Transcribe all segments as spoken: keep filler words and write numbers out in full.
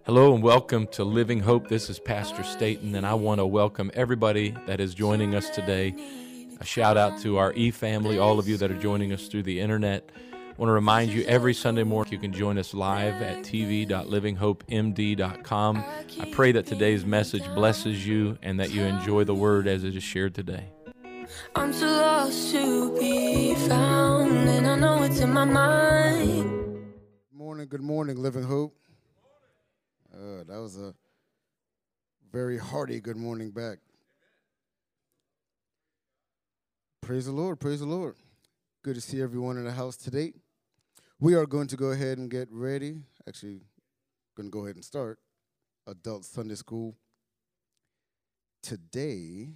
Hello and welcome to Living Hope. This is Pastor Staten, and I want to welcome everybody that is joining us today. A shout out to our e-family, all of you that are joining us through the internet. I want to remind you every Sunday morning you can join us live at t v dot living hope m d dot com. I pray that today's message blesses you and that you enjoy the word as it is shared today. I'm too lost to be found, and I know it's in my mind. Good morning, good morning, Living Hope. Uh, that was a very hearty good morning back. Praise the Lord, praise the Lord. Good to see everyone in the house today. We are going to go ahead and get ready. Actually, going to go ahead and start Adult Sunday School today.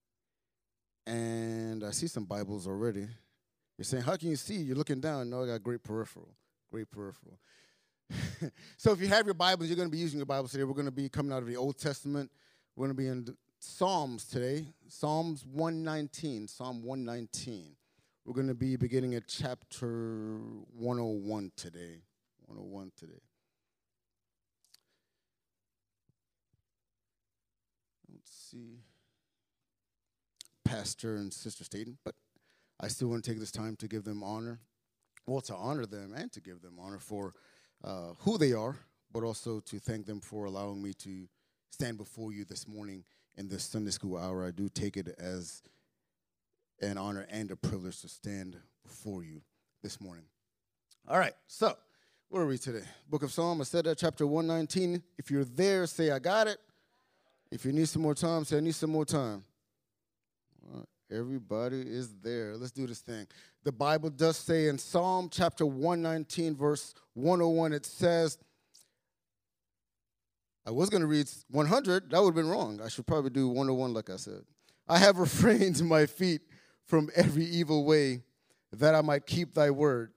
And I see some Bibles already. You're saying, how can you see? You're looking down. No, I got great peripheral, great peripheral. So if you have your Bibles, you're going to be using your Bibles today. We're going to be coming out of the Old Testament. We're going to be in Psalms today, Psalms one nineteen, Psalm one nineteen. We're going to be beginning at chapter one oh one today, one oh one today. Let's see, Pastor and Sister Staten, but I still want to take this time to give them honor, well, to honor them and to give them honor for Uh, who they are, but also to thank them for allowing me to stand before you this morning in this Sunday school hour. I do take it as an honor and a privilege to stand before you this morning. All right, so where are we today? Book of Psalms, I said that, chapter one nineteen. If you're there, say, I got it. If you need some more time, say, I need some more time. All right, everybody is there. Let's do this thing. The Bible does say in Psalm chapter one nineteen, verse one oh one, it says, I was going to read one hundred. That would have been wrong. I should probably do one oh one like I said. I have refrained my feet from every evil way that I might keep thy word.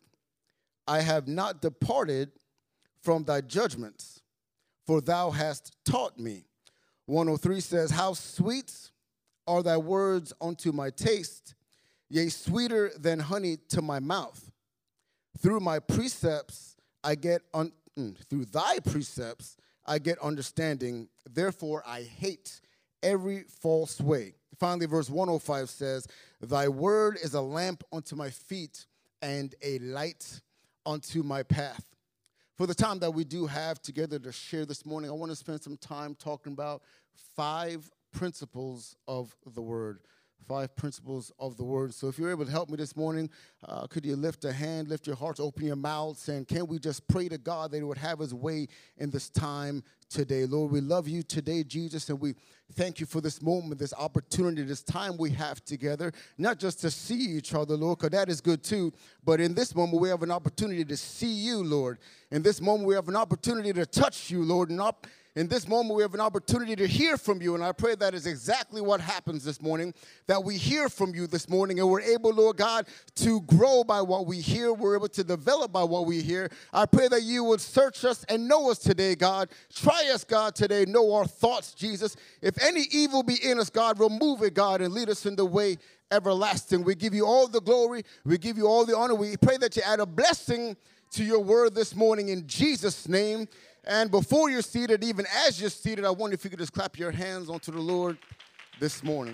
I have not departed from thy judgments, for thou hast taught me. one oh three says, how sweet are thy words unto my taste, yea, sweeter than honey to my mouth. Through my precepts I get un- mm, through thy precepts I get understanding. Therefore I hate every false way. Finally, verse one oh five says, thy word is a lamp unto my feet and a light unto my path. For the time that we do have together to share this morning, I want to spend some time talking about five principles of the word. Five principles of the word. So if you're able to help me this morning, uh, could you lift a hand, lift your hearts, open your mouths, saying, can we just pray to God that he would have his way in this time today? Lord, we love you today, Jesus, and we thank you for this moment, this opportunity, this time we have together, not just to see each other, Lord, because that is good too, but in this moment we have an opportunity to see you, Lord. In this moment we have an opportunity to touch you, Lord, and up in this moment, we have an opportunity to hear from you, and I pray that is exactly what happens this morning, that we hear from you this morning, and we're able, Lord God, to grow by what we hear. We're able to develop by what we hear. I pray that you would search us and know us today, God. Try us, God, today. Know our thoughts, Jesus. If any evil be in us, God, remove it, God, and lead us in the way everlasting. We give you all the glory. We give you all the honor. We pray that you add a blessing to your word this morning in Jesus' name. And before you're seated, even as you're seated, I wonder if you could just clap your hands onto the Lord this morning.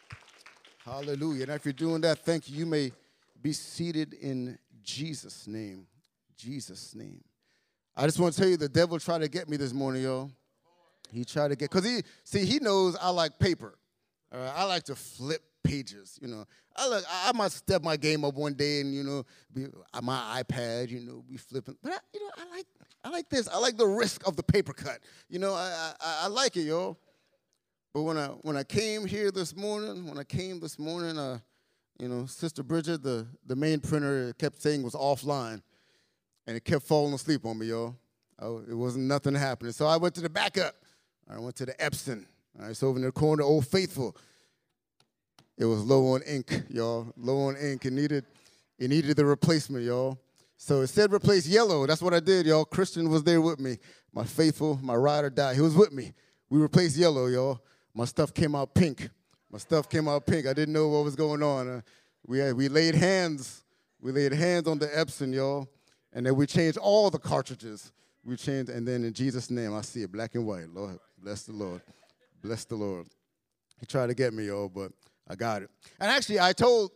Hallelujah. And if you're doing that, thank you. You may be seated in Jesus' name. Jesus' name. I just want to tell you, the devil tried to get me this morning, y'all. He tried to get, because he, see, he knows I like paper. All right? I like to flip pages, you know. I like, I might step my game up one day and, you know, be, my iPad, you know, be flipping. But, I, you know, I like I like this. I like the risk of the paper cut. You know, I, I I like it, y'all. But when I when I came here this morning, when I came this morning, uh, you know, Sister Bridget, the, the main printer, kept saying was offline. And it kept falling asleep on me, y'all. Oh, it wasn't nothing happening. So I went to the backup. I went to the Epson. All right, so over in the corner, Old Faithful. It was low on ink, y'all. Low on ink. It needed, it needed the replacement, y'all. So it said replace yellow. That's what I did, y'all. Christian was there with me. My faithful, my ride or die. He was with me. We replaced yellow, y'all. My stuff came out pink. My stuff came out pink. I didn't know what was going on. Uh, we had, we laid hands. We laid hands on the Epson, y'all. And then we changed all the cartridges. We changed, and then in Jesus' name, I see it black and white. Lord, bless the Lord. Bless the Lord. He tried to get me, y'all, but I got it. And actually, I told,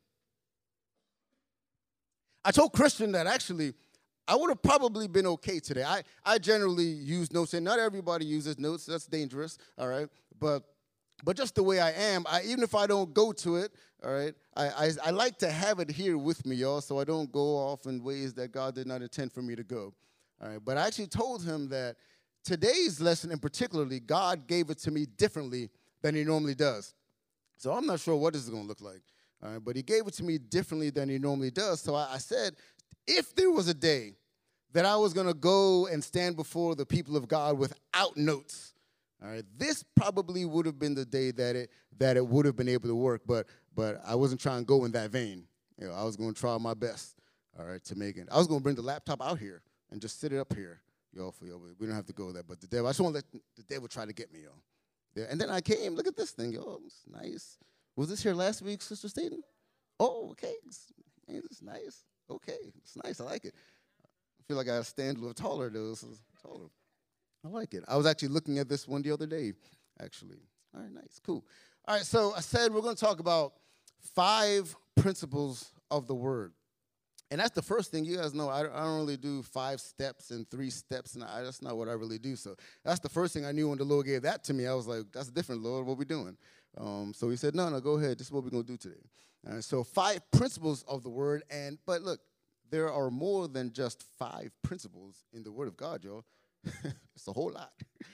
I told Christian that actually, I would have probably been okay today. I, I generally use notes, and not everybody uses notes. That's dangerous, all right? But but just the way I am, I, even if I don't go to it, all right, I, I, I like to have it here with me, y'all, so I don't go off in ways that God did not intend for me to go. All right, but I actually told him that today's lesson in particularly, God gave it to me differently than he normally does. So I'm not sure what this is going to look like, all right, but he gave it to me differently than he normally does. So I, I said, if there was a day that I was going to go and stand before the people of God without notes, all right, this probably would have been the day that it that it would have been able to work, but but I wasn't trying to go in that vein. You know, I was going to try my best, all right, to make it. I was going to bring the laptop out here and just sit it up here, y'all. For y'all, we don't have to go there, but the devil. I just want to let the devil try to get me, y'all. Yeah, and then I came. Look at this thing, y'all. It's nice. Was this here last week, Sister Staten? Oh, okay. It's, it's nice. Okay, it's nice. I like it. I feel like I stand a little taller though. So taller. I like it. I was actually looking at this one the other day, actually. All right, nice, cool. All right, so I said we're going to talk about five principles of the Word. And that's the first thing. You guys know I, I don't really do five steps and three steps, and I, that's not what I really do. So that's the first thing I knew when the Lord gave that to me. I was like, that's different, Lord. What we doing? Um, so he said, no, no, go ahead. This is what we're going to do today. All right, so five principles of the Word. And But look, there are more than just five principles in the Word of God, y'all. It's a whole lot.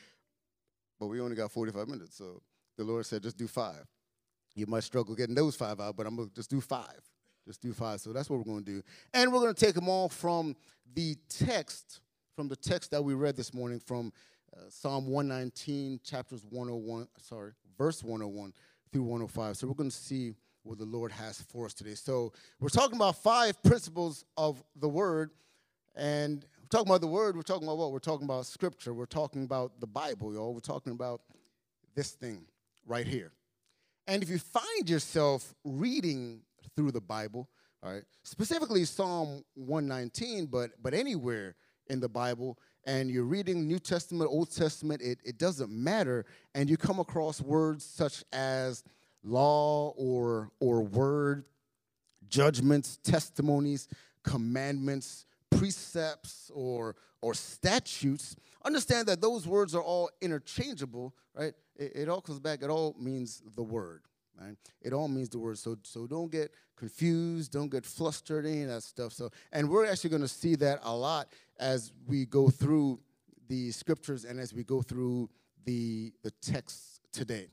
But we only got forty-five minutes, so the Lord said just do five. You might struggle getting those five out, but I'm going to just do five. Just do five. So that's what we're going to do. And we're going to take them all from the text, from the text that we read this morning from uh, Psalm one nineteen, chapters one oh one, sorry, verse one oh one through one oh five. So we're going to see what the Lord has for us today. So we're talking about five principles of the Word. And we're talking about the Word. We're talking about what? We're talking about Scripture. We're talking about the Bible, y'all. We're talking about this thing right here. And if you find yourself reading through the Bible, all right, specifically Psalm one nineteen, but but anywhere in the Bible, and you're reading New Testament, Old Testament, it, it doesn't matter, and you come across words such as law or or word, judgments, testimonies, commandments, precepts, or or statutes, understand that those words are all interchangeable, right? It, it all comes back, it all means the word, right? It all means the word. So so don't get confused, don't get flustered, any of that stuff. So, and we're actually going to see that a lot as we go through the scriptures and as we go through the the texts today.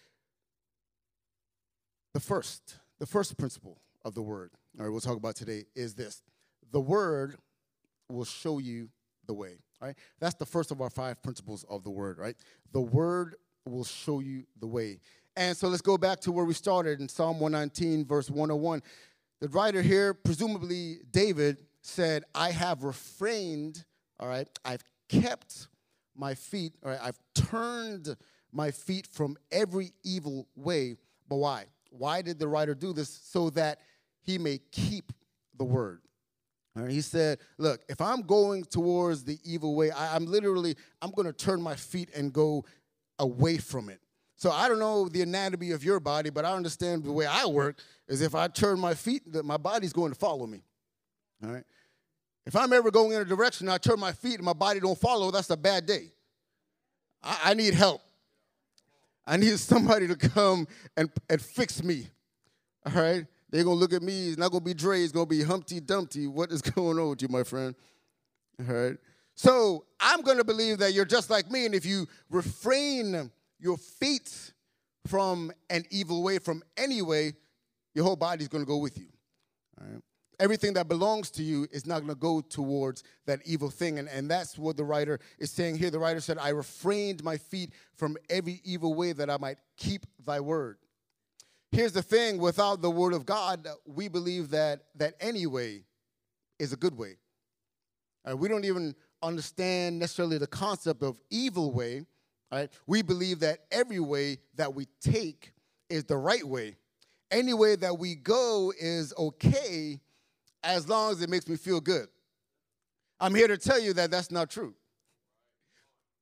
The first, the first principle of the word, all right, we'll talk about today is this. The word will show you the way, all right? That's the first of our five principles of the word, right? The word will show you the way. And so let's go back to where we started in Psalm one nineteen, verse one oh one. The writer here, presumably David, said, I have refrained, all right? I've kept my feet, all right? I've turned my feet from every evil way. But why? Why did the writer do this? So that he may keep the word. All right, he said, look, if I'm going towards the evil way, I, I'm literally, I'm going to turn my feet and go away from it. So I don't know the anatomy of your body, but I understand the way I work is if I turn my feet, that my body's going to follow me. All right. If I'm ever going in a direction, I turn my feet and my body don't follow, that's a bad day. I, I need help. I need somebody to come and, and fix me. All right. They're going to look at me. It's not going to be Dre. It's going to be Humpty Dumpty. What is going on with you, my friend? All right. So I'm going to believe that you're just like me. And if you refrain your feet from an evil way, from any way, your whole body's going to go with you. All right. Everything that belongs to you is not going to go towards that evil thing. And, and that's what the writer is saying here. The writer said, I refrained my feet from every evil way that I might keep thy word. Here's the thing, without the word of God, we believe that that any way is a good way. Uh, we don't even understand necessarily the concept of evil way. Right? We believe that every way that we take is the right way. Any way that we go is okay as long as it makes me feel good. I'm here to tell you that that's not true.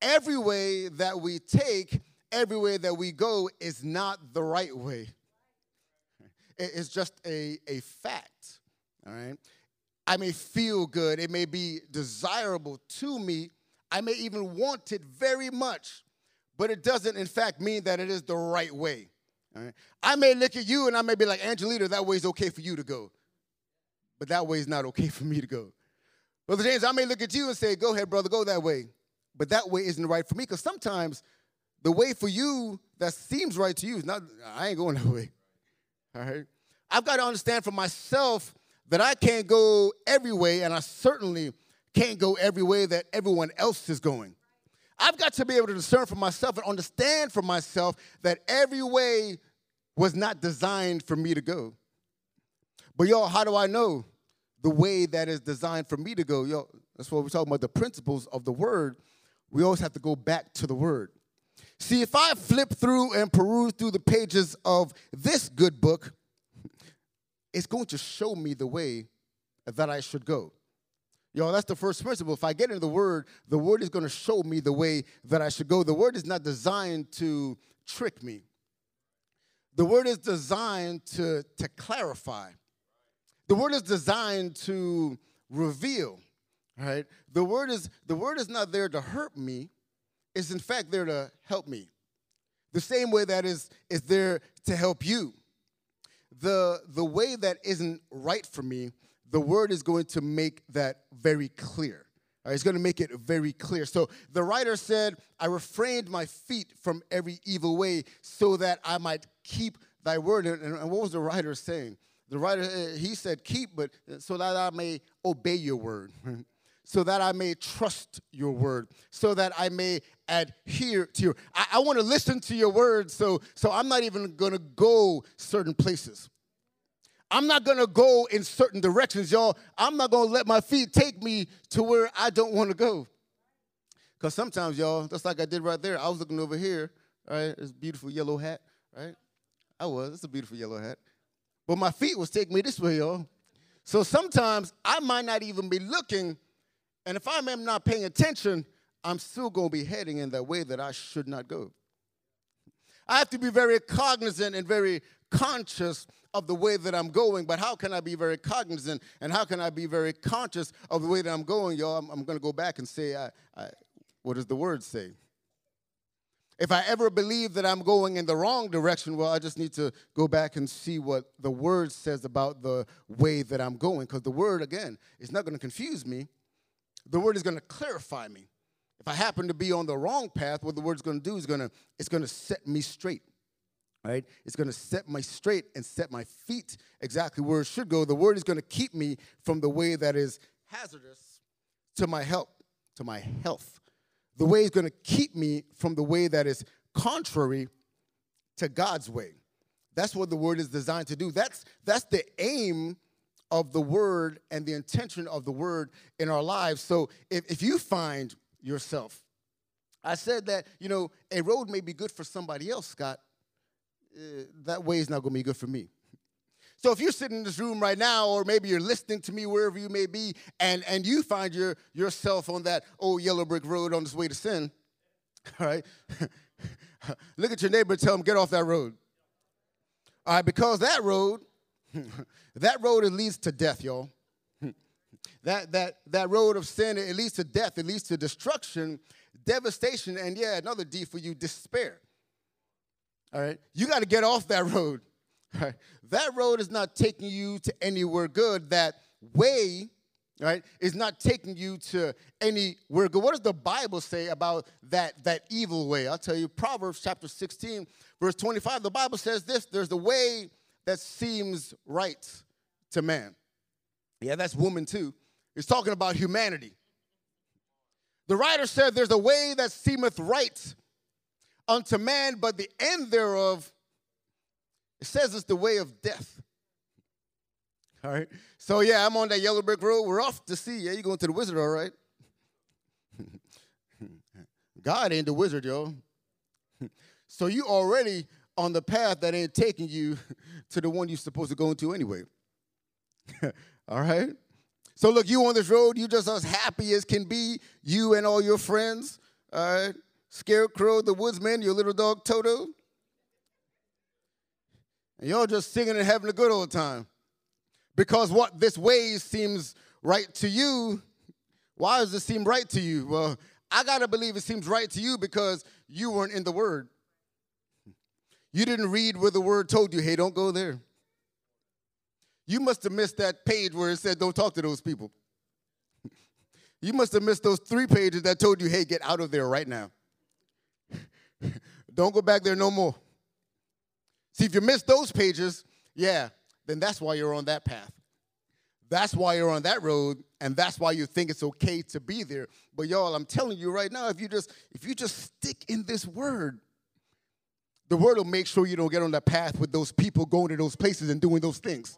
every way that we take, every way that we go is not the right way. It's just a, a fact, all right? I may feel good. It may be desirable to me. I may even want it very much, but it doesn't, in fact, mean that it is the right way. All right? I may look at you and I may be like, Angelina, that way is okay for you to go, but that way is not okay for me to go. Brother James, I may look at you and say, go ahead, brother, go that way, but that way isn't right for me, because sometimes the way for you that seems right to you is not, I ain't going that way. All right? I've got to understand for myself that I can't go every way, and I certainly can't go every way that everyone else is going. I've got to be able to discern for myself and understand for myself that every way was not designed for me to go. But y'all, how do I know the way that is designed for me to go? Yo, that's what we're talking about, the principles of the word. We always have to go back to the word. See, if I flip through and peruse through the pages of this good book, it's going to show me the way that I should go. Yo, that's the first principle. If I get into the word, the word is going to show me the way that I should go. The word is not designed to trick me. The word is designed to, to clarify. The word is designed to reveal. Right? The word is, the word is not there to hurt me. It's in fact there to help me. The same way that is, is there to help you. The, the way that isn't right for me, the word is going to make that very clear. All right, it's going to make it very clear. So the writer said, I refrained my feet from every evil way so that I might keep thy word. And, and what was the writer saying? The writer, he said, keep, but so that I may obey your word, so that I may trust your word, so that I may adhere to your. I, I want to listen to your word, so, so I'm not even going to go certain places. I'm not going to go in certain directions, y'all. I'm not going to let my feet take me to where I don't want to go. Because sometimes, y'all, just like I did right there, I was looking over here, right? This beautiful yellow hat, right? I was. It's a beautiful yellow hat. But my feet was taking me this way, y'all. So sometimes I might not even be looking, and if I'm not paying attention, I'm still going to be heading in that way that I should not go. I have to be very cognizant and very conscious of the way that I'm going, but how can I be very cognizant and how can I be very conscious of the way that I'm going, y'all? I'm, I'm going to go back and say, I, I, what does the word say? If I ever believe that I'm going in the wrong direction, well, I just need to go back and see what the word says about the way that I'm going, because the word, again, is not going to confuse me. The word is going to clarify me. If I happen to be on the wrong path, what the word's going to do is going to, it's going to set me straight. Right? It's going to set my straight and set my feet exactly where it should go. The word is going to keep me from the way that is hazardous to my health, to my health. The way is going to keep me from the way that is contrary to God's way. That's what the word is designed to do. That's, that's the aim of the word and the intention of the word in our lives. So if, if you find yourself, I said that, you know, a road may be good for somebody else, Scott. Uh, that way is not going to be good for me. So if you're sitting in this room right now, or maybe you're listening to me wherever you may be, and, and you find your, yourself on that old yellow brick road on this way to sin, all right, look at your neighbor and tell him, get off that road. All right, because that road, that road, it leads to death, y'all. That, that, that road of sin, it leads to death. It leads to destruction, devastation, and, yeah, another D for you, despair. All right, you got to get off that road. All right? That road is not taking you to anywhere good. That way, right, is not taking you to anywhere good. What does the Bible say about that, that evil way? I'll tell you, Proverbs chapter sixteen, verse twenty-five, the Bible says this, there's the way that seems right to man. Yeah, that's woman too. It's talking about humanity. The writer said there's a way that seemeth right unto man, but the end thereof, it says it's the way of death. All right? So, yeah, I'm on that yellow brick road. We're off to sea. Yeah, you're going to the wizard, all right? God ain't the wizard, y'all. So you already on the path that ain't taking you to the one you're supposed to go into anyway. All right? So, look, you on this road, you just as happy as can be, you and all your friends. All right. Scarecrow, the Woodsman, your little dog Toto. And y'all just singing and having a good old time. Because what this way seems right to you, why does it seem right to you? Well, I got to believe it seems right to you because you weren't in the Word. You didn't read where the Word told you, hey, don't go there. You must have missed that page where it said don't talk to those people. You must have missed those three pages that told you, hey, get out of there right now. Don't go back there no more. See, if you missed those pages, yeah, then that's why you're on that path. That's why you're on that road, and that's why you think it's okay to be there. But y'all, I'm telling you right now, if you just if you just stick in this word, the word will make sure you don't get on that path with those people going to those places and doing those things.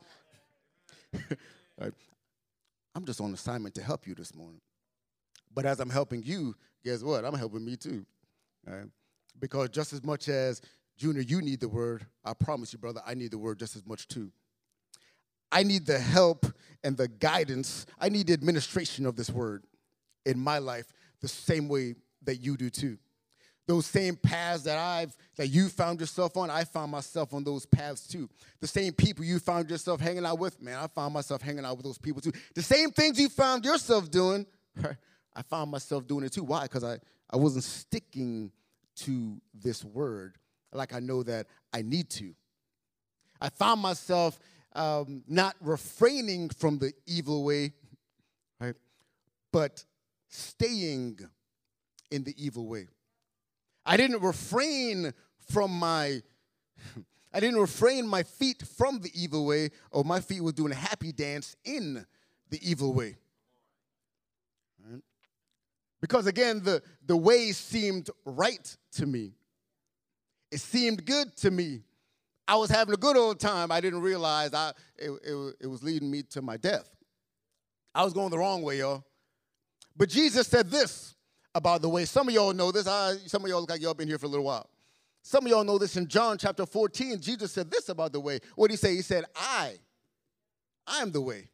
Right. I'm just on assignment to help you this morning. But as I'm helping you, guess what? I'm helping me too. Right? Because just as much as, Junior, you need the word, I promise you, brother, I need the word just as much too. I need the help and the guidance. I need the administration of this word in my life the same way that you do too. Those same paths that I've that you found yourself on, I found myself on those paths too. The same people you found yourself hanging out with, man, I found myself hanging out with those people too. The same things you found yourself doing, I found myself doing it too. Why? Because I, I wasn't sticking to this word like I know that I need to. I found myself um, not refraining from the evil way, right, but staying in the evil way. I didn't refrain from my, I didn't refrain my feet from the evil way, or my feet were doing a happy dance in the evil way. Right? Because again, the, the way seemed right to me. It seemed good to me. I was having a good old time. I didn't realize I, it, it, it was leading me to my death. I was going the wrong way, y'all. But Jesus said this about the way. Some of y'all know this. I, some of y'all look like y'all been here for a little while. Some of y'all know this. In John chapter fourteen, Jesus said this about the way. What did he say? He said, I, I am the way.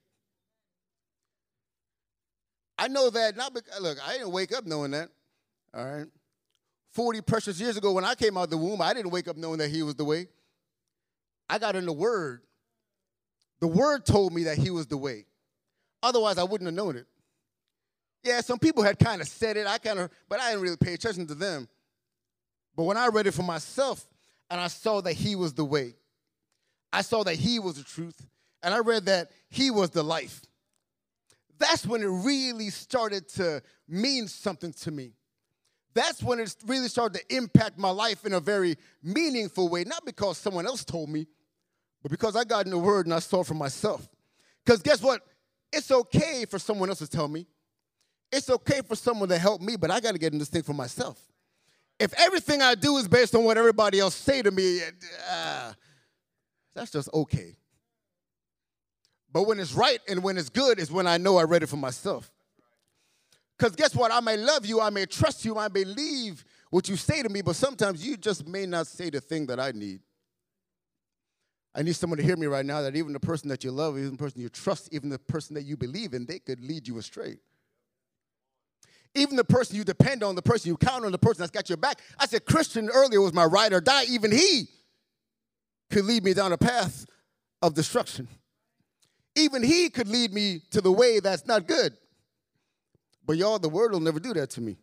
I know that, not because, look, I didn't wake up knowing that, all right? forty precious years ago when I came out of the womb, I didn't wake up knowing that he was the way. I got in the Word. The Word told me that he was the way. Otherwise, I wouldn't have known it. Yeah, some people had kind of said it, I kind of, but I didn't really pay attention to them. But when I read it for myself, and I saw that he was the way, I saw that he was the truth, and I read that he was the life. That's when it really started to mean something to me. That's when it really started to impact my life in a very meaningful way, not because someone else told me, but because I got in the Word and I saw it for myself. Because guess what? It's okay for someone else to tell me. It's okay for someone to help me, but I got to get in this thing for myself. If everything I do is based on what everybody else say to me, uh, that's just okay. But when it's right and when it's good is when I know I read it for myself. Because guess what? I may love you, I may trust you, I may believe what you say to me, but sometimes you just may not say the thing that I need. I need someone to hear me right now that even the person that you love, even the person you trust, even the person that you believe in, they could lead you astray. Even the person you depend on, the person you count on, the person that's got your back. I said Christian earlier was my ride or die. Even he could lead me down a path of destruction. Even he could lead me to the way that's not good. But y'all, the Word will never do that to me.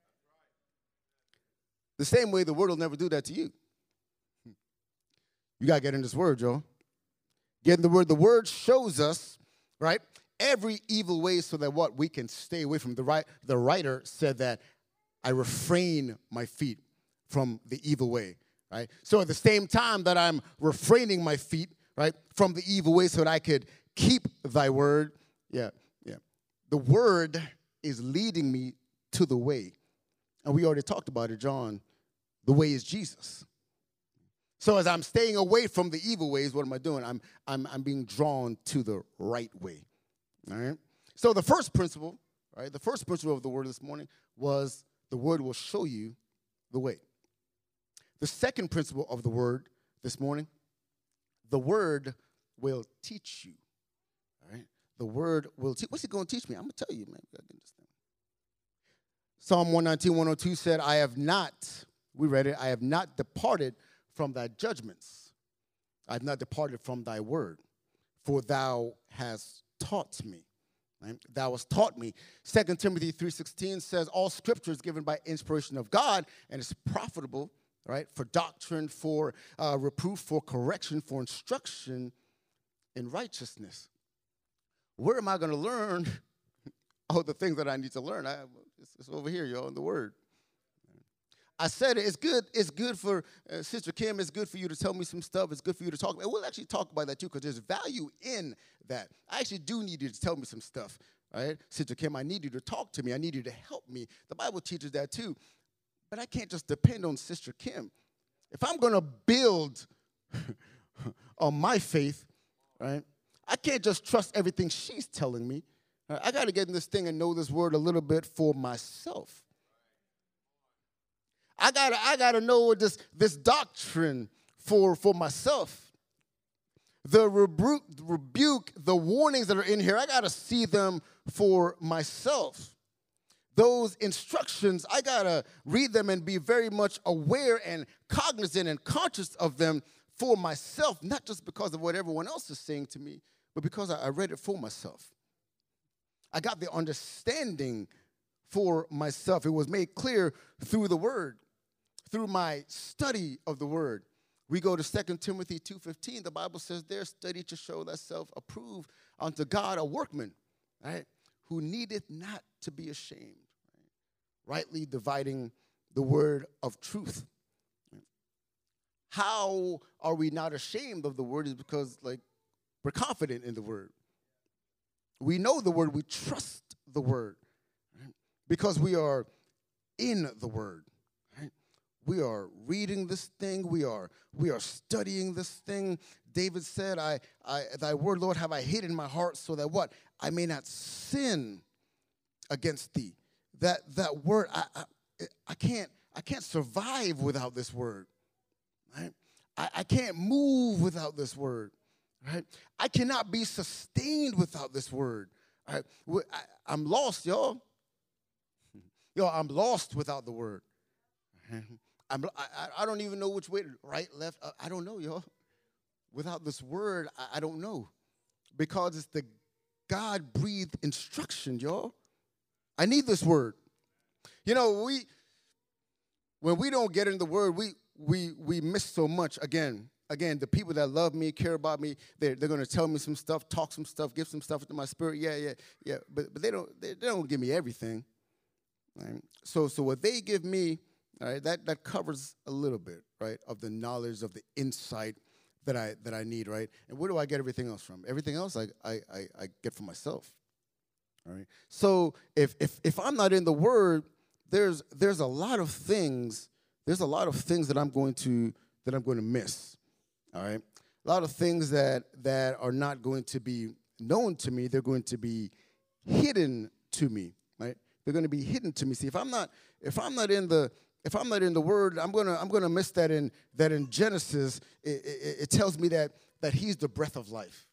The same way the Word will never do that to you. You got to get in this Word, y'all. Get in the Word. The Word shows us, right, every evil way so that what? We can stay away from. The, right, the writer said that I refrain my feet from the evil way, right? So at the same time that I'm refraining my feet, right, from the evil way so that I could keep thy word, yeah, yeah. The Word is leading me to the way. And we already talked about it, John. The way is Jesus. So as I'm staying away from the evil ways, what am I doing? I'm, I'm, I'm being drawn to the right way. All right? So the first principle, right, the first principle of the Word this morning was the Word will show you the way. The second principle of the Word this morning, the Word will teach you. All right? The Word will teach. What's it going to teach me? I'm going to tell you, man. Psalm one nineteen, one oh two said, I have not, we read it, I have not departed from thy judgments. I have not departed from thy word, for thou hast taught me. Right? Thou hast taught me. Second Timothy three sixteen says, all scripture is given by inspiration of God, and is profitable, right, for doctrine, for uh, reproof, for correction, for instruction in righteousness. Where am I going to learn all the things that I need to learn? I, it's, it's over here, y'all, in the Word. I said it, it's good, it's good for, uh, Sister Kim, it's good for you to tell me some stuff. It's good for you to talk about. We'll actually talk about that, too, because there's value in that. I actually do need you to tell me some stuff, right? Sister Kim, I need you to talk to me. I need you to help me. The Bible teaches that, too. But I can't just depend on Sister Kim. If I'm going to build on my faith, right, I can't just trust everything she's telling me. Right? I got to get in this thing and know this word a little bit for myself. I got I got to know this, this doctrine for, for myself. The rebuke, rebuke, the warnings that are in here, I got to see them for myself. Those instructions, I got to read them and be very much aware and cognizant and conscious of them for myself, not just because of what everyone else is saying to me, but because I, I read it for myself. I got the understanding for myself. It was made clear through the Word, through my study of the Word. We go to Second Timothy two fifteen. The Bible says there, study to show thyself approved unto God, a workman, right, who needeth not to be ashamed, right? Rightly dividing the word of truth. How are we not ashamed of the word is because, like, we're confident in the word. We know the word. We trust the word, right? Because we are in the word. Right? We are reading this thing. We are we are studying this thing. David said, I, I, thy word, Lord, have I hid in my heart so that what? I may not sin against thee. That that word, I, I, I can't I can't survive without this word. Right? I, I can't move without this word. Right? I cannot be sustained without this word. Right? I, I'm lost, y'all. Yo, I'm lost without the word. I'm, I, I don't even know which way, right, left. I don't know, y'all. Without this word, I, I don't know. Because it's the God-breathed instruction, y'all. I need this word. You know, we when we don't get in the word, we we we miss so much. Again, again, the people that love me, care about me, they're, they're going to tell me some stuff, talk some stuff, give some stuff into my spirit. Yeah, yeah, yeah. But but they don't they, they don't give me everything. Right? So so what they give me, all right, that that covers a little bit, right, of the knowledge, of the insight that I that I need, right? And where do I get everything else from? Everything else I I I, I get from myself. All right. So if if if I'm not in the word, there's there's a lot of things, there's a lot of things that I'm going to that I'm going to miss. All right. A lot of things that that are not going to be known to me, they're going to be hidden to me, right? They're going to be hidden to me. See, if I'm not if I'm not in the If I'm not in the word, I'm gonna I'm gonna miss that in that in Genesis. It, it, it tells me that that He's the breath of life.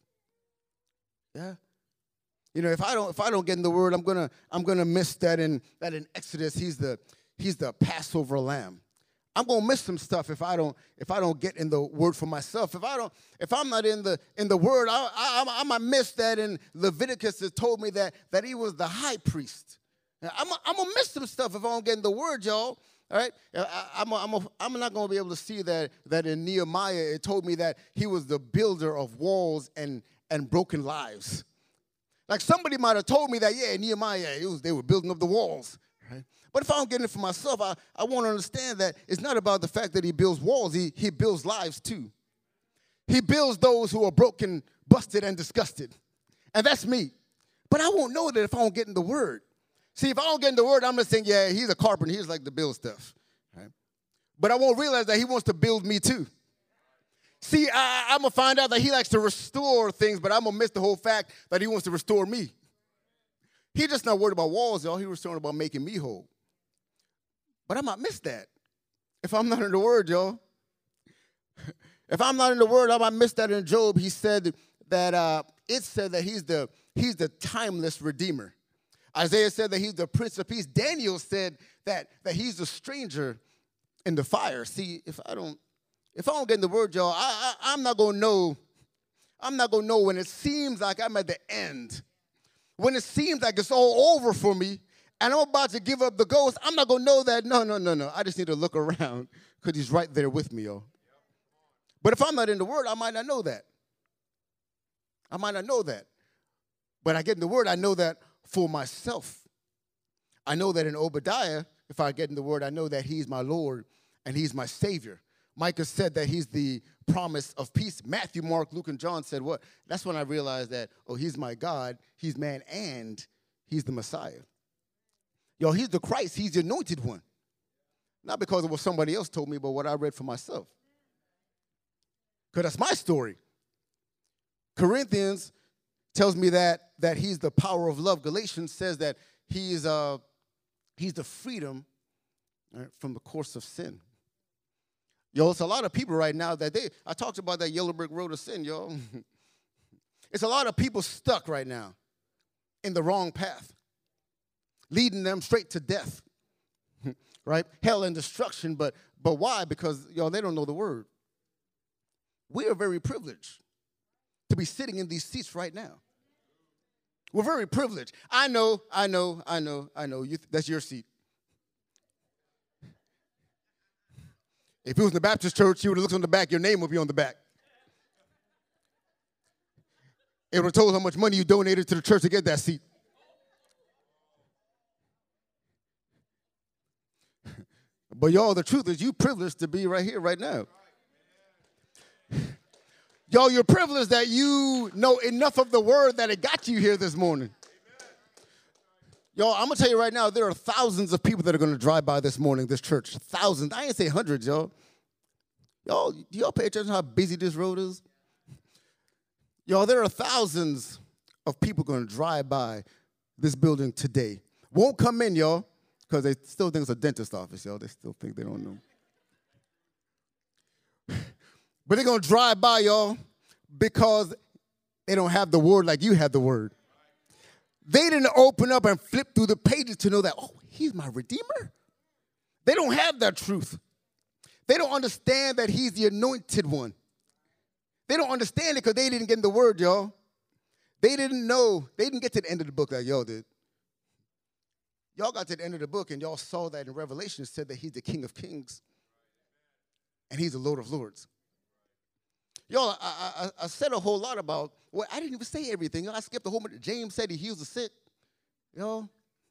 Yeah, you know, if I don't if I don't get in the word, I'm gonna I'm gonna miss that in that in Exodus. He's the He's the Passover lamb. I'm gonna miss some stuff if I don't if I don't get in the word for myself. If I don't if I'm not in the in the word, I I, I might miss that in Leviticus. It told me that that He was the high priest. I'm I'm gonna miss some stuff if I don't get in the word, y'all. All right, I, I'm, a, I'm, a, I'm not going to be able to see that that in Nehemiah, it told me that he was the builder of walls and, and broken lives. Like somebody might have told me that, yeah, Nehemiah, it was, they were building up the walls. Right? But if I don't get it for myself, I, I want to understand that it's not about the fact that he builds walls. He, he builds lives too. He builds those who are broken, busted, and disgusted. And that's me. But I won't know that if I don't get in the word. See, if I don't get in the word, I'm just saying, yeah, he's a carpenter. He's like to build stuff. Right? But I won't realize that he wants to build me too. See, I, I'm going to find out that he likes to restore things, but I'm going to miss the whole fact that he wants to restore me. He's just not worried about walls, y'all. He's worried about making me whole. But I might miss that if I'm not in the word, y'all. If I'm not in the word, I might miss that in Job. He said that, uh, it said that he's the, he's the timeless redeemer. Isaiah said that he's the Prince of Peace. Daniel said that, that he's the stranger in the fire. See, if I don't, if I don't get in the word, y'all, I, I, I'm not going to know. I'm not going to know when it seems like I'm at the end. When it seems like it's all over for me and I'm about to give up the ghost, I'm not going to know that. No, no, no, no. I just need to look around because he's right there with me, y'all. But if I'm not in the word, I might not know that. I might not know that. But I get in the word, I know that for myself. I know that in Obadiah, if I get in the word, I know that he's my Lord and he's my Savior. Micah said that he's the promise of peace. Matthew, Mark, Luke, and John said what? That's when I realized that, oh, he's my God, he's man, and he's the Messiah. Yo, he's the Christ, he's the anointed one. Not because of what somebody else told me, but what I read for myself. Because that's my story. Corinthians tells me that, that he's the power of love. Galatians says that he is, uh, he's the freedom right, from the course of sin. Yo, it's a lot of people right now that they, I talked about that yellow brick road of sin, yo. It's a lot of people stuck right now in the wrong path, leading them straight to death, right? Hell and destruction, but, but why? Because, yo, they don't know the word. We are very privileged to be sitting in these seats right now. We're very privileged. I know, I know, I know, I know. You, that's your seat. If it was in the Baptist church, you would have looked on the back, your name would be on the back. It would have told how much money you donated to the church to get that seat. But y'all, the truth is you privileged to be right here, right now. Y'all, you're privileged that you know enough of the word that it got you here this morning. Y'all, I'm going to tell you right now, there are thousands of people that are going to drive by this morning, this church. Thousands. I ain't say hundreds, y'all. Y'all, do y'all pay attention to how busy this road is? Y'all, there are thousands of people going to drive by this building today. Won't come in, y'all, because they still think it's a dentist office, y'all. They still think they don't know. But they're going to drive by, y'all, because they don't have the word like you have the word. They didn't open up and flip through the pages to know that, oh, he's my Redeemer. They don't have that truth. They don't understand that he's the anointed one. They don't understand it because they didn't get in the word, y'all. They didn't know. They didn't get to the end of the book like y'all did. Y'all got to the end of the book and y'all saw that in Revelation it said that he's the King of Kings and he's the Lord of Lords. Y'all, I, I, I said a whole lot about, well, I didn't even say everything. I skipped the whole minute. James said he heals the sick. Y'all,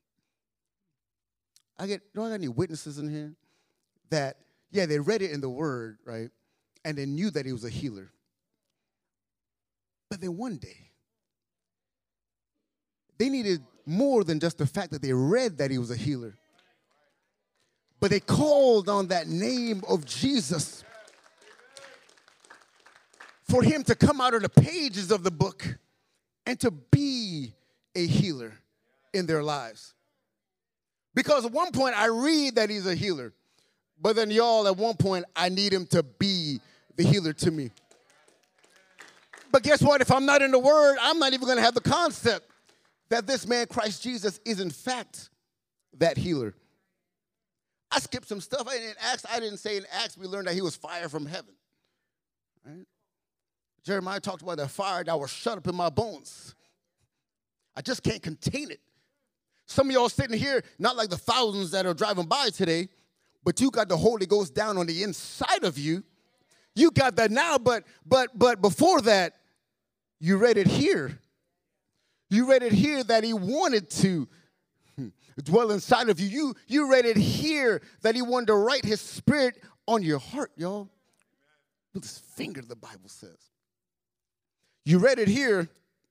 I get, you know, I got any witnesses in here that, yeah, they read it in the word, right, and they knew that he was a healer. But then one day, they needed more than just the fact that they read that he was a healer. But they called on that name of Jesus for him to come out of the pages of the book and to be a healer in their lives. Because at one point I read that he's a healer, but then y'all, at one point I need him to be the healer to me. But guess what? If I'm not in the word, I'm not even going to have the concept that this man, Christ Jesus, is in fact that healer. I skipped some stuff. I didn't Acts. I didn't say in Acts we learned that he was fire from heaven. Right? Jeremiah talked about that fire that was shut up in my bones. I just can't contain it. Some of y'all sitting here, not like the thousands that are driving by today, but you got the Holy Ghost down on the inside of you. You got that now, but but but before that, you read it here. You read it here that he wanted to dwell inside of you. You, you read it here that he wanted to write his spirit on your heart, y'all. With his finger, the Bible says. You read it here.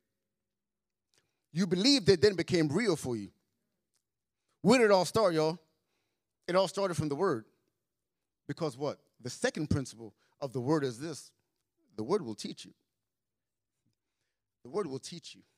You believed it, then it became real for you. Where did it all start, y'all? It all started from the word. Because what? The second principle of the word is this. The word will teach you. The word will teach you.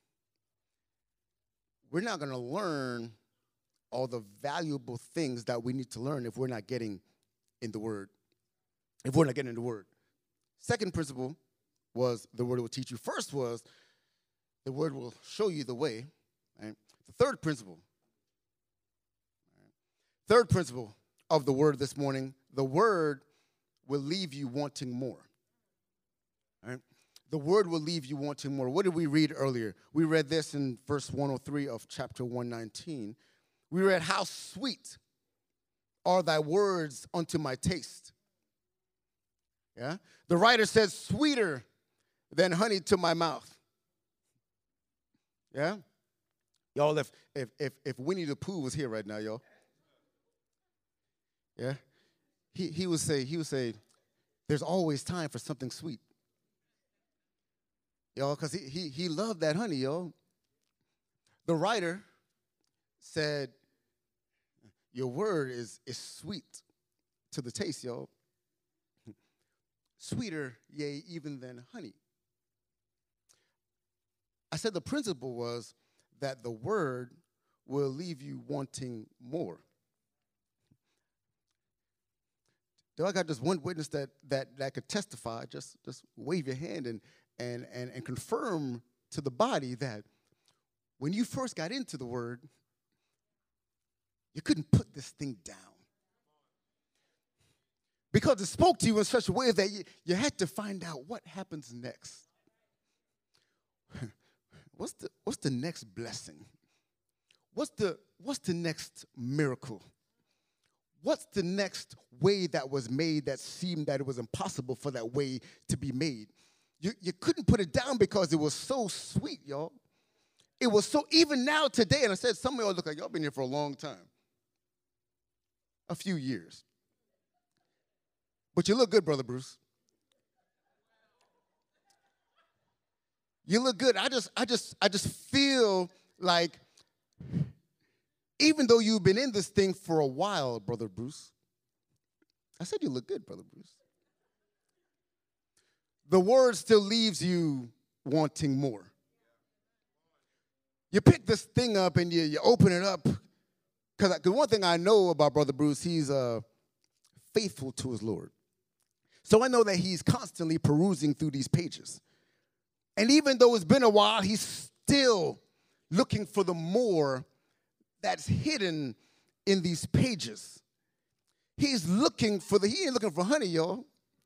We're not going to learn all the valuable things that we need to learn if we're not getting in the word. If we're not getting in the word. Second principle was the word will teach you. First was the word will show you the way. Right? The third principle. Third principle of the word this morning, the word will leave you wanting more. All right? The word will leave you wanting more. What did we read earlier? We read this in verse one oh three of chapter one nineteen. We read, how sweet are thy words unto my taste. Yeah? The writer says, sweeter than honey to my mouth. Yeah? Y'all, if, if, if, if Winnie the Pooh was here right now, y'all. Yeah? He, he would say, he would say, there's always time for something sweet. Y'all, because he, he, he loved that honey, y'all. The writer said, your word is, is sweet to the taste, y'all. Sweeter, yea, even than honey. I said the principle was that the word will leave you wanting more. Do I got just one witness that that that could testify? Just just wave your hand and and and and confirm to the body that when you first got into the word, you couldn't put this thing down. Because it spoke to you in such a way that you, you had to find out what happens next. What's the what's the next blessing? What's the what's the next miracle? What's the next way that was made that seemed that it was impossible for that way to be made? You, you couldn't put it down because it was so sweet, y'all. It was so, even now today, and I said, some of y'all look like y'all been here for a long time. A few years. But you look good, Brother Bruce. You look good. I just, I just, I just feel like, even though you've been in this thing for a while, Brother Bruce, I said you look good, Brother Bruce. The word still leaves you wanting more. You pick this thing up and you, you open it up. Because one thing I know about Brother Bruce, he's uh, faithful to his Lord. So I know that he's constantly perusing through these pages. And even though it's been a while, he's still looking for the more that's hidden in these pages. He's looking for the, he ain't looking for honey, y'all.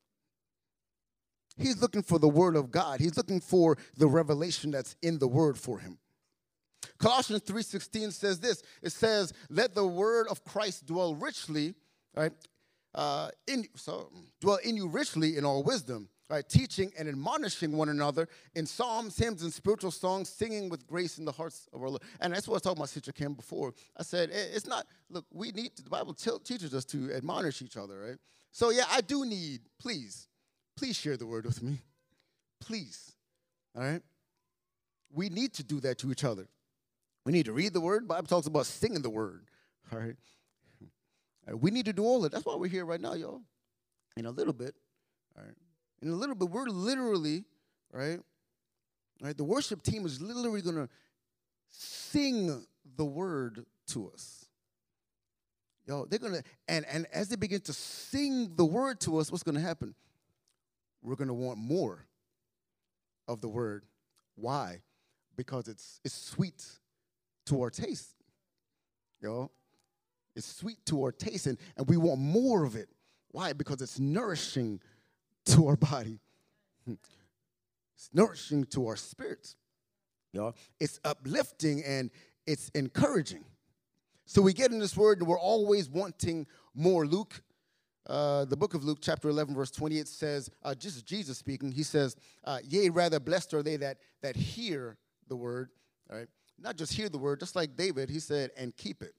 He's looking for the word of God. He's looking for the revelation that's in the word for him. Colossians three sixteen says this. It says, let the word of Christ dwell richly, right, uh, in, so, dwell in you richly in all wisdom, right, teaching and admonishing one another in psalms, hymns, and spiritual songs, singing with grace in the hearts of our Lord. And that's what I was talking about Sister Kim before. I said, it's not, look, we need, to, the Bible t- teaches us to admonish each other, right? So, yeah, I do need, please, please share the word with me. Please, all right? We need to do that to each other. We need to read the word. The Bible talks about singing the word, all right? We need to do all of it. That's why we're here right now, y'all, in a little bit, all right? In a little bit, we're literally, right, right, the worship team is literally going to sing the word to us. Yo, they're going to, and, and as they begin to sing the word to us, what's going to happen? We're going to want more of the word. Why? Because it's it's sweet to our taste. Yo, it's sweet to our taste, and, and we want more of it. Why? Because it's nourishing to our body. It's nourishing to our spirits. You know, it's uplifting and it's encouraging. So we get in this word and we're always wanting more. Luke, uh, the book of Luke, chapter eleven, verse twenty-eight says, uh, just Jesus speaking, he says, uh, yea, rather blessed are they that that hear the word, all right? Not just hear the word, just like David, he said, and keep it.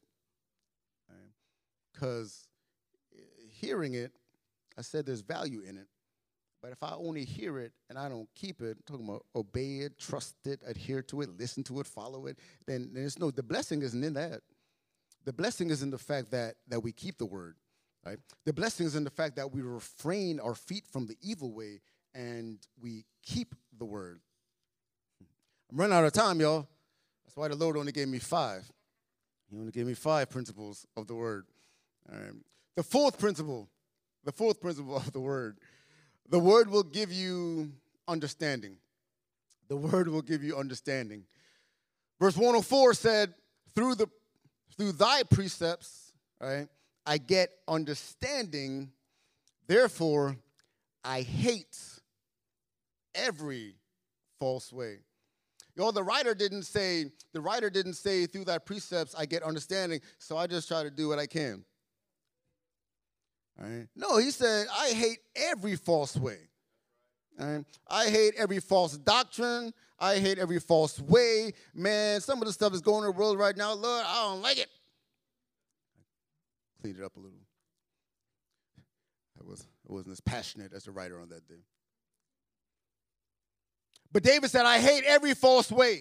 Because right? Hearing it, I said there's value in it. But if I only hear it and I don't keep it, I'm talking about obey it, trust it, adhere to it, listen to it, follow it, then there's no, the blessing isn't in that. The blessing is in the fact that, that we keep the word, right? The blessing is in the fact that we refrain our feet from the evil way and we keep the word. I'm running out of time, y'all. That's why the Lord only gave me five. He only gave me five principles of the word. All right. The fourth principle, the fourth principle of the word, the word will give you understanding. The word will give you understanding. Verse one oh four said, through the through thy precepts, right, I get understanding. Therefore, I hate every false way. Yo, the writer didn't say, the writer didn't say through thy precepts I get understanding, so I just try to do what I can. All right? No, he said, I hate every false way. All right? I hate every false doctrine. I hate every false way. Man, some of the stuff that's going on in the world right now, Lord, I don't like it. Cleaned it up a little. I, was, I wasn't as passionate as the writer on that day. But David said, I hate every false way.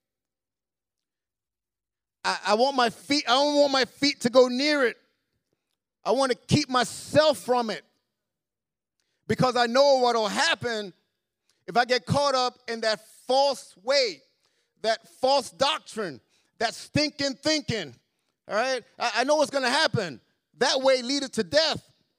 I, I want my feet, I don't want my feet to go near it. I want to keep myself from it. Because I know what will happen if I get caught up in that false way, that false doctrine, that stinking thinking. All right? I, I know what's going to happen. That way leadeth to death.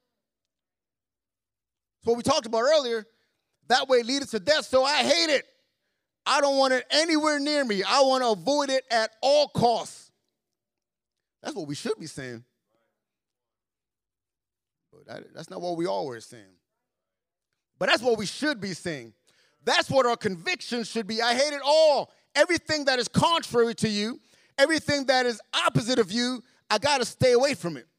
That's what we talked about earlier. That way leadeth to death, so I hate it. I don't want it anywhere near me. I want to avoid it at all costs. That's what we should be saying. But that, that's not what we always saying. But that's what we should be saying. That's what our conviction should be. I hate it all. Everything that is contrary to you, everything that is opposite of you, I got to stay away from it.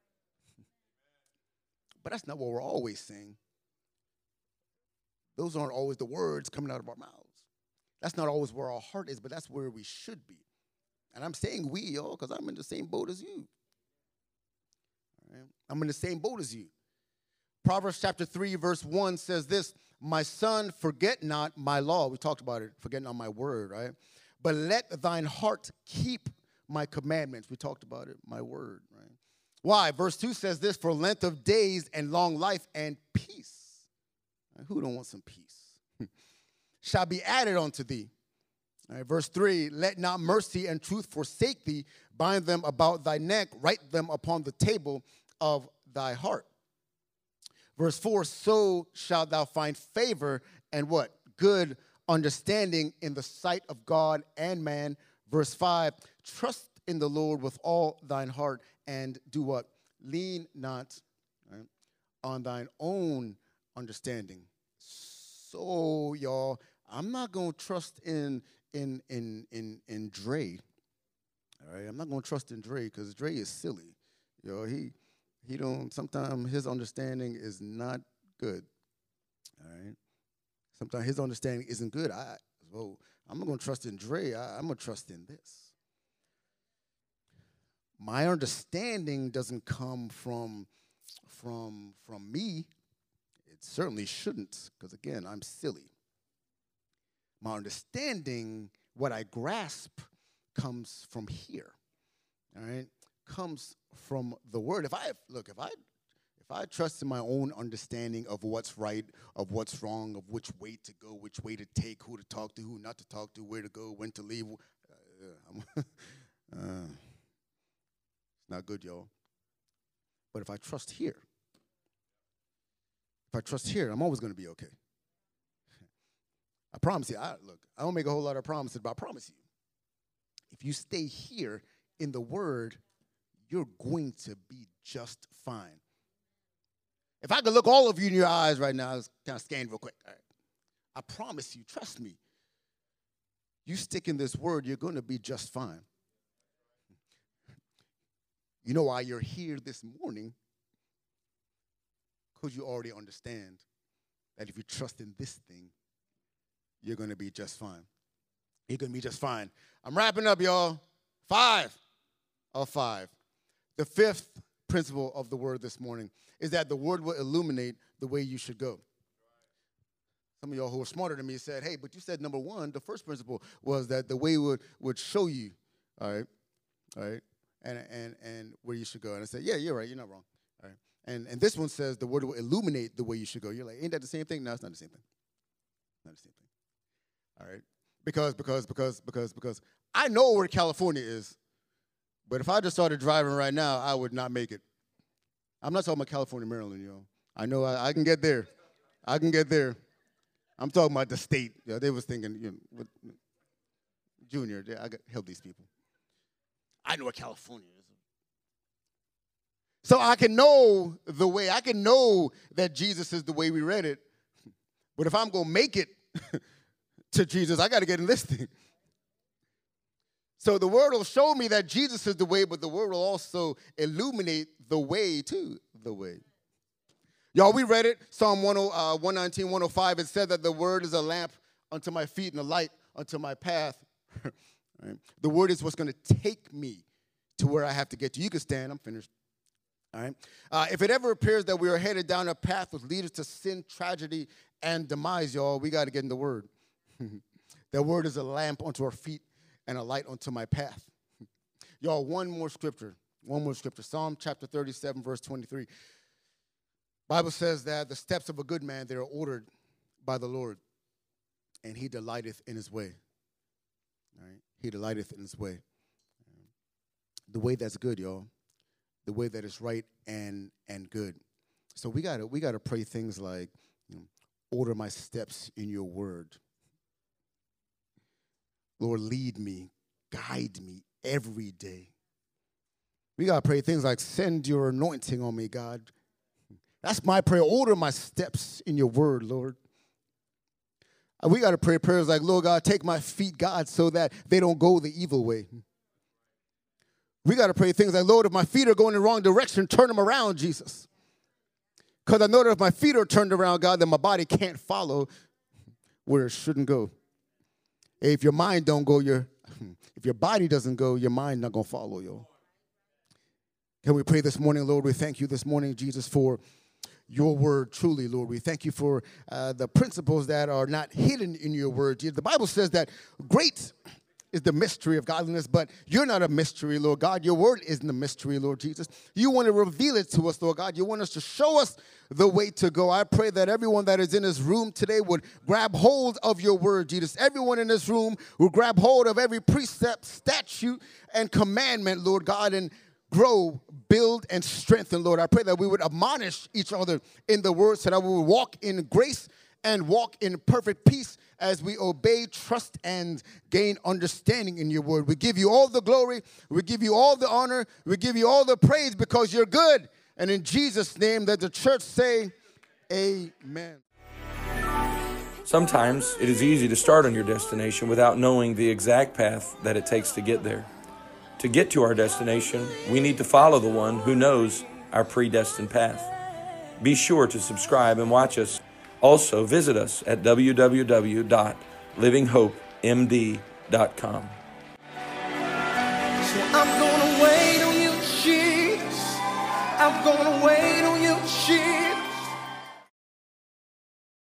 But that's not what we're always saying. Those aren't always the words coming out of our mouths. That's not always where our heart is, but that's where we should be. And I'm saying we, y'all, because I'm in the same boat as you. All right? I'm in the same boat as you. Proverbs chapter three, verse one says this, my son, forget not my law. We talked about it, forget not my word, right? But let thine heart keep my commandments. We talked about it, my word, right? Why? Verse two says this, for length of days and long life and peace. Who don't want some peace? Shall be added unto thee. All right, verse three, let not mercy and truth forsake thee. Bind them about thy neck. Write them upon the table of thy heart. Verse four, so shalt thou find favor and what? Good understanding in the sight of God and man. Verse five, trust in the Lord with all thine heart and do what? Lean not, right, on thine own understanding. So, y'all, I'm not going to trust in in in in in Dre. All right, I'm not going to trust in Dre because Dre is silly. Yo, he he don't. Sometimes his understanding is not good. All right, sometimes his understanding isn't good. I well, I'm not going to trust in Dre. I, I'm going to trust in this. My understanding doesn't come from from from me. It certainly shouldn't, because, again, I'm silly. My understanding, what I grasp, comes from here, all right? Comes from the Word. If I, look, if I, if I trust in my own understanding of what's right, of what's wrong, of which way to go, which way to take, who to talk to, who not to talk to, where to go, when to leave, uh, uh, it's not good, y'all. But if I trust here, If I trust here, I'm always going to be okay. I promise you. I, look, I don't make a whole lot of promises, but I promise you, if you stay here in the Word, you're going to be just fine. If I could look all of you in your eyes right now, I was kind of scanning real quick. All right. I promise you, trust me, you stick in this Word, you're going to be just fine. You know why you're here this morning? Because you already understand that if you trust in this thing, you're going to be just fine. You're going to be just fine. I'm wrapping up, y'all. Five of five. The fifth principle of the Word this morning is that the Word will illuminate the way you should go. Some of y'all who are smarter than me said, hey, but you said number one, the first principle was that the way would, would show you, all right, all right, and, and, and where you should go. And I said, yeah, you're right. You're not wrong. All right. And and this one says the Word will illuminate the way you should go. You're like, ain't that the same thing? No, it's not the same thing. Not the same thing. All right? Because, because, because, because, because I know where California is, but if I just started driving right now, I would not make it. I'm not talking about California, Maryland, yo. I know I, I can get there. I can get there. I'm talking about the state. You know, they was thinking, you know, with Junior, I got help these people. I know where California is. So I can know the way. I can know that Jesus is the way we read it. But if I'm going to make it to Jesus, I got to get in this thing. So the word will show me that Jesus is the way, but the word will also illuminate the way to the way. Y'all, we read it, Psalm one nineteen, one oh five. It said that the word is a lamp unto my feet and a light unto my path. Right? The word is what's going to take me to where I have to get to. You can stand. I'm finished. All right. Uh, if it ever appears that we are headed down a path which leads us to sin, tragedy, and demise, y'all, we got to get in the word. That word is a lamp unto our feet and a light unto my path. Y'all, one more scripture. One more scripture. Psalm chapter thirty-seven, verse twenty-three. Bible says that the steps of a good man, they are ordered by the Lord, and he delighteth in his way. All right? He delighteth in his way. The way that's good, y'all. The way that is right and and good. So we gotta we gotta pray things like, you know, order my steps in your word. Lord, lead me, guide me every day. We gotta pray things like, send your anointing on me, God. That's my prayer. Order my steps in your word, Lord. We gotta pray prayers like, Lord God, take my feet, God, so that they don't go the evil way. We got to pray things like, Lord, if my feet are going in the wrong direction, turn them around, Jesus. Because I know that if my feet are turned around, God, then my body can't follow where it shouldn't go. If your mind don't go, your if your body doesn't go, your mind not going to follow you. Can we pray this morning, Lord? We thank you this morning, Jesus, for your word. Truly, Lord, we thank you for uh, the principles that are not hidden in your word. The Bible says that great is the mystery of godliness, but you're not a mystery, Lord God. Your word isn't a mystery, Lord Jesus. You want to reveal it to us, Lord God. You want us to show us the way to go. I pray that everyone that is in this room today would grab hold of your word, Jesus. Everyone in this room will grab hold of every precept, statute, and commandment, Lord God, and grow, build, and strengthen, Lord. I pray that we would admonish each other in the word so that we would walk in grace and walk in perfect peace as we obey, trust, and gain understanding in your word. We give you all the glory. We give you all the honor. We give you all the praise because you're good. And in Jesus' name, let the church say, amen. Sometimes it is easy to start on your destination without knowing the exact path that it takes to get there. To get to our destination, we need to follow the one who knows our predestined path. Be sure to subscribe and watch us. Also, visit us at w w w dot living hope m d dot com. So I'm gonna wait on you, Jesus. I'm gonna wait on you, Jesus.